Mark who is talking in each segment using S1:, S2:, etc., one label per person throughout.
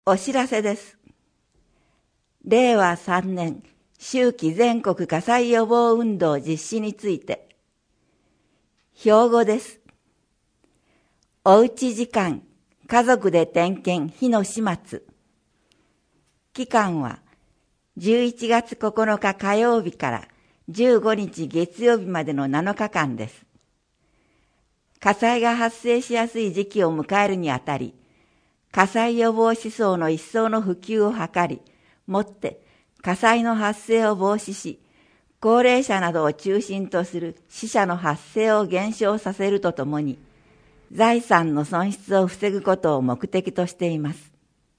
S1: お知らせです。令和3年秋季全国火災予防運動実施について。標語です。おうち時間、家族で点検、火の始末。期間は11月9日火曜日から15日月曜日までの7日間です。火災が発生しやすい時期を迎えるにあたり、火災予防思想の一層の普及を図り、もって火災の発生を防止し、高齢者などを中心とする死者の発生を減少させるとともに、財産の損失を防ぐことを目的としています。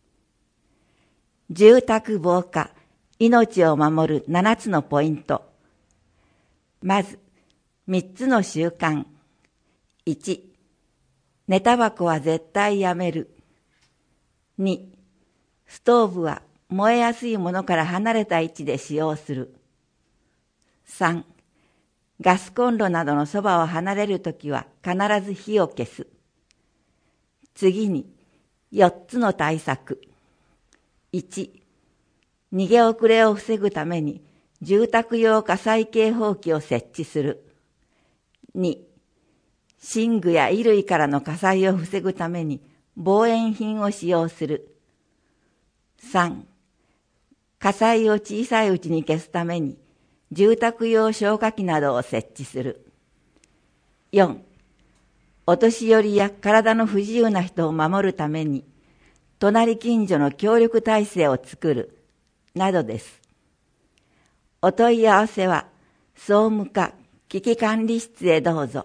S1: 住宅防火、命を守る7つのポイント。まず、3つの習慣。1、寝タバコは絶対やめる。2、ストーブは燃えやすいものから離れた位置で使用する。3、ガスコンロなどのそばを離れるときは必ず火を消す。次に、4つの対策。1、逃げ遅れを防ぐために住宅用火災警報器を設置する。2、寝具や衣類からの火災を防ぐために防煙品を使用する。3、火災を小さいうちに消すために住宅用消火器などを設置する。4、お年寄りや体の不自由な人を守るために隣近所の協力体制を作る。などです。お問い合わせは総務課危機管理室へどうぞ。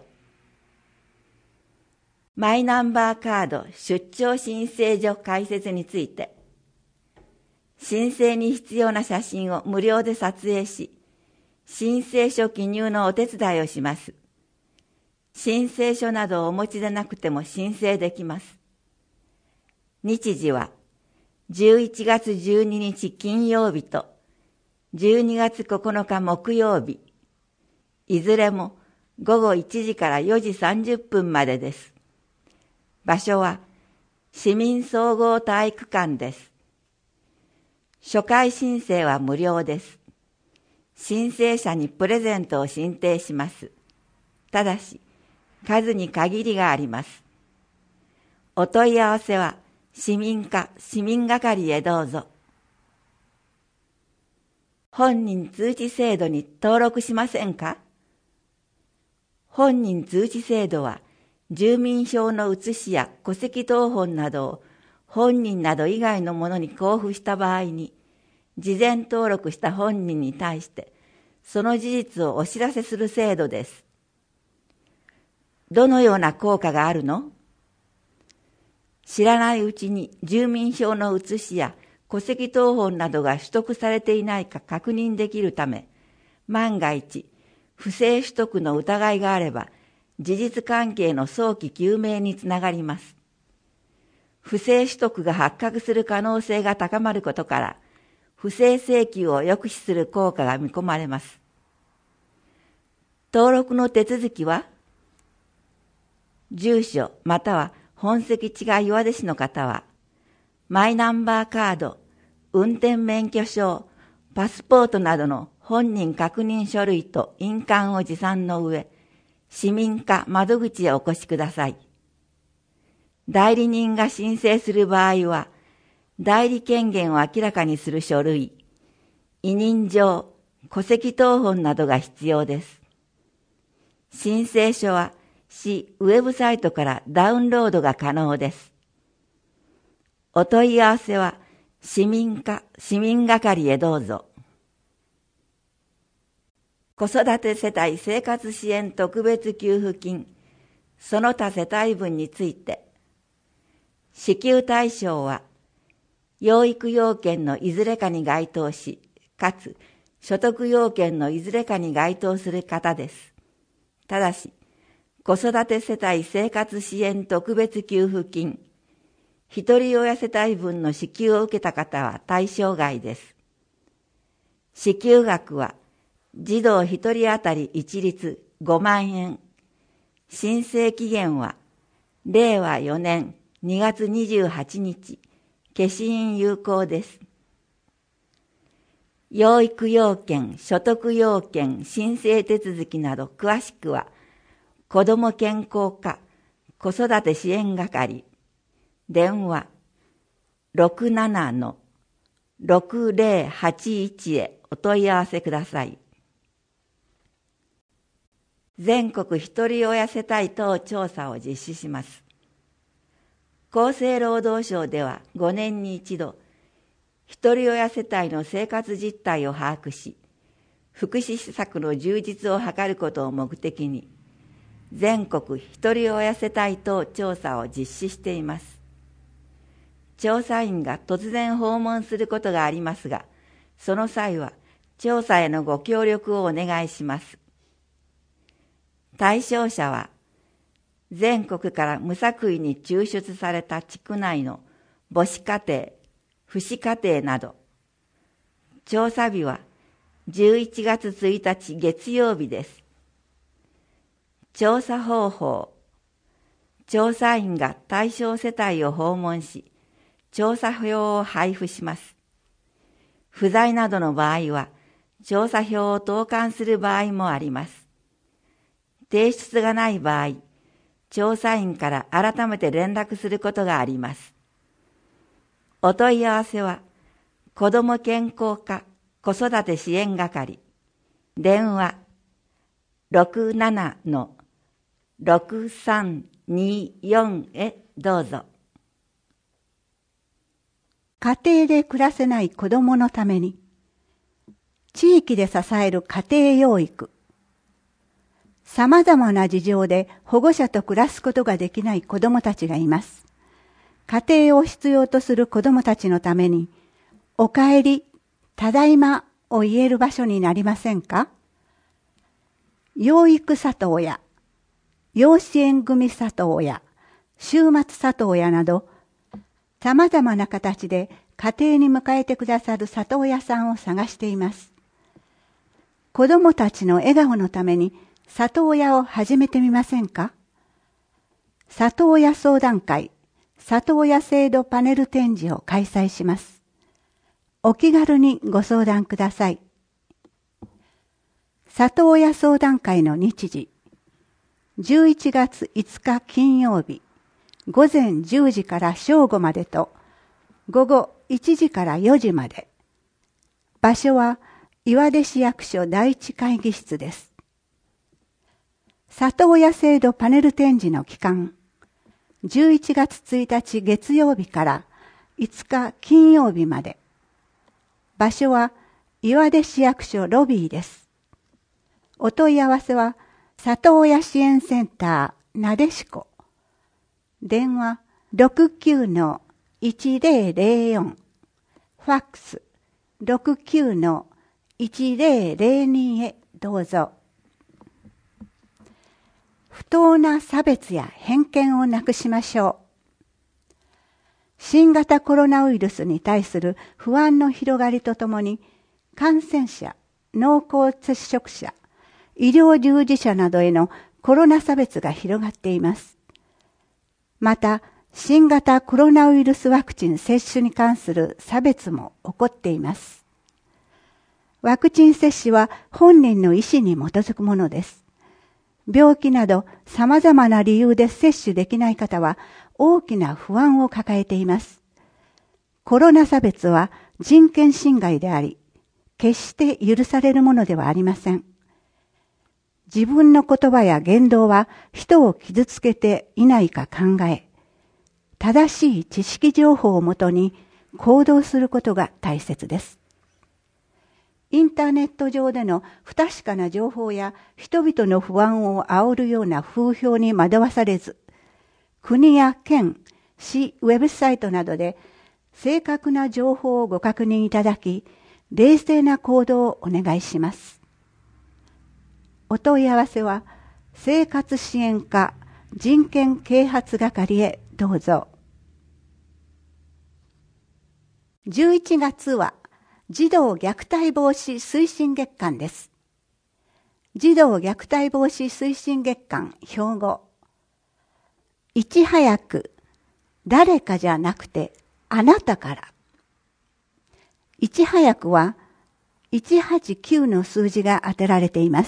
S1: マイナンバーカード出張申請所開設について、申請に必要な写真を無料で撮影し、申請書記入のお手伝いをします。申請書などをお持ちでなくても申請できます。日時は11月12日金曜日と12月9日木曜日、いずれも午後1時から4時30分までです。場所は市民総合体育館です。初回申請は無料です。申請者にプレゼントを進呈します。ただし、数に限りがあります。お問い合わせは市民課市民係へどうぞ。本人通知制度に登録しませんか？本人通知制度は、住民票の写しや戸籍謄本などを本人など以外の者に交付した場合に、事前登録した本人に対してその事実をお知らせする制度です。どのような効果があるの？知らないうちに住民票の写しや戸籍謄本などが取得されていないか確認できるため、万が一不正取得の疑いがあれば、事実関係の早期究明につながります。不正取得が発覚する可能性が高まることから、不正請求を抑止する効果が見込まれます。登録の手続きは、住所または本籍地が岩出市の方は、マイナンバーカード、運転免許証、パスポートなどの本人確認書類と印鑑を持参の上、市民課窓口へお越しください。代理人が申請する場合は、代理権限を明らかにする書類、委任状、戸籍謄本などが必要です。申請書は市ウェブサイトからダウンロードが可能です。お問い合わせは市民課市民係へどうぞ。子育て世帯生活支援特別給付金、その他世帯分について、支給対象は、養育要件のいずれかに該当し、かつ所得要件のいずれかに該当する方です。ただし、子育て世帯生活支援特別給付金、一人親世帯分の支給を受けた方は対象外です。支給額は、児童一人当たり一律5万円。申請期限は、令和4年2月28日、 消印有効です。養育要件、所得要件、申請手続きなど詳しくは、子ども健康課子育て支援係、電話 67-6081 へお問い合わせください。全国ひとり親世帯等調査を実施します。厚生労働省では5年に一度、ひとり親世帯の生活実態を把握し、福祉施策の充実を図ることを目的に、全国ひとり親世帯等調査を実施しています。調査員が突然訪問することがありますが、その際は調査へのご協力をお願いします。対象者は、全国から無作為に抽出された地区内の母子家庭、父子家庭など。調査日は11月1日月曜日です。調査方法。調査員が対象世帯を訪問し、調査票を配布します。不在などの場合は、調査票を投函する場合もあります。提出がない場合、調査員から改めて連絡することがあります。お問い合わせは、子ども健康課子育て支援係、電話 67-6324 へどうぞ。
S2: 家庭で暮らせない子どものために、地域で支える家庭養育。さまざまな事情で保護者と暮らすことができない子どもたちがいます。家庭を必要とする子どもたちのために、おかえり、ただいまを言える場所になりませんか？養育里親、養子縁組里親、週末里親など、様々な形で家庭に迎えてくださる里親さんを探しています。子どもたちの笑顔のために里親を始めてみませんか？里親相談会、里親制度パネル展示を開催します。お気軽にご相談ください。里親相談会の日時、11月5日金曜日、午前10時から正午までと、午後1時から4時まで。場所は岩出市役所第一会議室です。里親制度パネル展示の期間、11月1日月曜日から5日金曜日まで。場所は岩出市役所ロビーです。お問い合わせは、里親支援センターなでしこ。電話 69-1004。ファックス 69-1002 へどうぞ。不当な差別や偏見をなくしましょう。新型コロナウイルスに対する不安の広がりとともに、感染者、濃厚接触者、医療従事者などへのコロナ差別が広がっています。また、新型コロナウイルスワクチン接種に関する差別も起こっています。ワクチン接種は本人の意思に基づくものです。病気など様々な理由で接種できない方は大きな不安を抱えています。コロナ差別は人権侵害であり、決して許されるものではありません。自分の言葉や言動は人を傷つけていないか考え、正しい知識情報をもとに行動することが大切です。インターネット上での不確かな情報や人々の不安を煽るような風評に惑わされず、国や県、市ウェブサイトなどで正確な情報をご確認いただき、冷静な行動をお願いします。お問い合わせは、生活支援課人権啓発係へどうぞ。11月は、児童虐待防止推進月間です。児童虐待防止推進月間標語。いち早く、誰かじゃなくて、 あなたから。いち早くは189の数字が当てられています。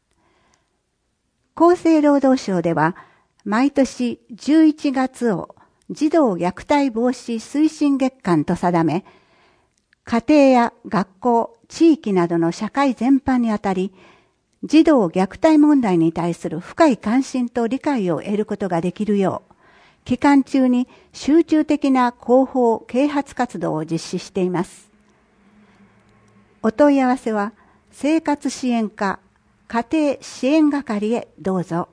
S2: 厚生労働省では毎年11月を児童虐待防止推進月間と定め、家庭や学校、地域などの社会全般にあたり、児童虐待問題に対する深い関心と理解を得ることができるよう、期間中に集中的な広報啓発活動を実施しています。お問い合わせは、生活支援課家庭支援係へどうぞ。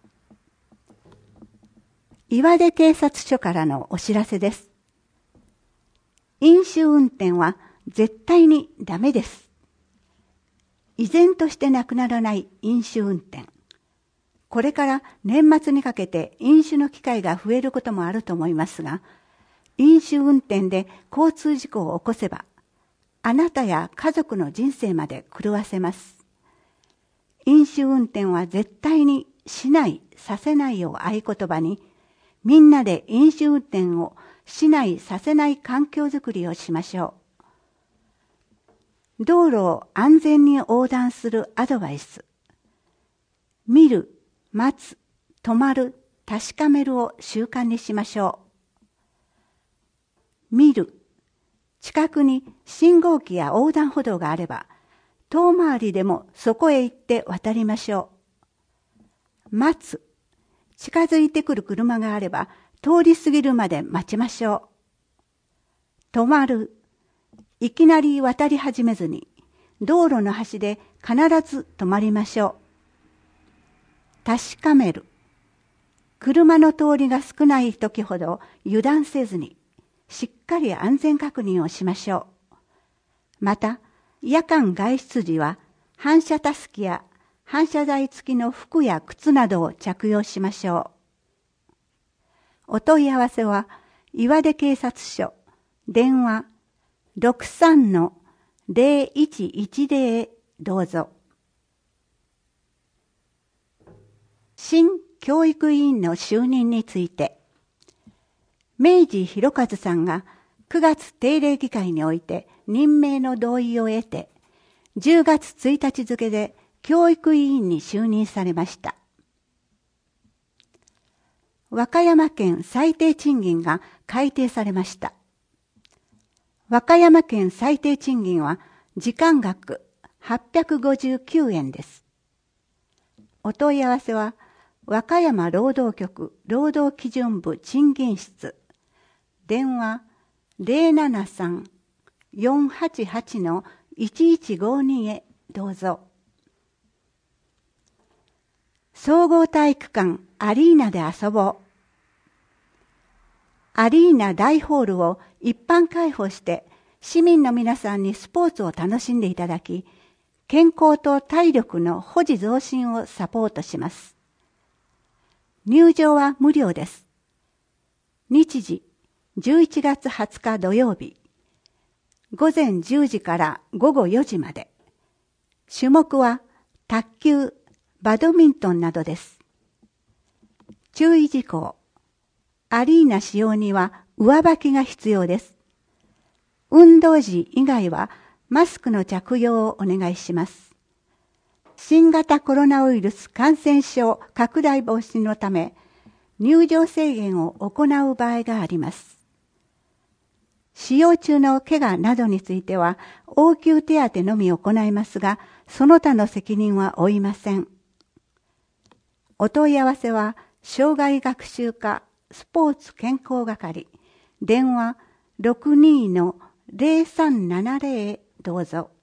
S2: 岩出警察署からのお知らせです。飲酒運転は絶対にダメです。依然としてなくならない飲酒運転。これから年末にかけて飲酒の機会が増えることもあると思いますが、飲酒運転で交通事故を起こせば、あなたや家族の人生まで狂わせます。飲酒運転は絶対にしない、させないを合言葉に、みんなで飲酒運転をしない、させない環境づくりをしましょう。道路を安全に横断するアドバイス。見る、待つ、止まる、確かめるを習慣にしましょう。見る。近くに信号機や横断歩道があれば、遠回りでもそこへ行って渡りましょう。待つ。近づいてくる車があれば、通り過ぎるまで待ちましょう。止まる。いきなり渡り始めずに、道路の端で必ず止まりましょう。確かめる。車の通りが少ない時ほど油断せずに、しっかり安全確認をしましょう。また、夜間外出時は反射たすきや反射材付きの服や靴などを着用しましょう。お問い合わせは岩出警察署電話 63-0110 へどうぞ。新教育委員の就任について、明治博和さんが9月定例議会において任命の同意を得て、10月1日付で教育委員に就任されました。和歌山県最低賃金が改定されました。和歌山県最低賃金は時間額859円です。お問い合わせは和歌山労働局労働基準部賃金室電話 073-488-1152 へどうぞ。総合体育館アリーナで遊ぼう。アリーナ大ホールを一般開放して市民の皆さんにスポーツを楽しんでいただき、健康と体力の保持増進をサポートします。入場は無料です。日時11月20日土曜日、午前10時から午後4時まで。種目は卓球、バドミントンなどです。注意事項。アリーナ使用には上履きが必要です。運動時以外はマスクの着用をお願いします。新型コロナウイルス感染症拡大防止のため、入場制限を行う場合があります。使用中の怪我などについては、応急手当のみ行いますが、その他の責任は負いません。お問い合わせは、障害学習課スポーツ健康係、電話 62-0370 へどうぞ。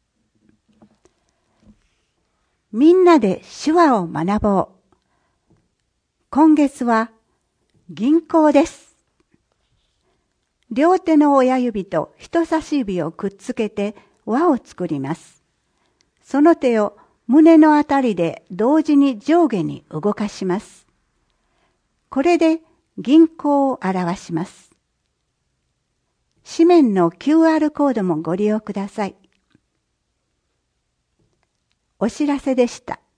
S2: みんなで手話を学ぼう。今月は銀行です。両手の親指と人差し指をくっつけて輪を作ります。その手を胸のあたりで同時に上下に動かします。これで銀行を表します。紙面の QR コードもご利用ください。お知らせでした。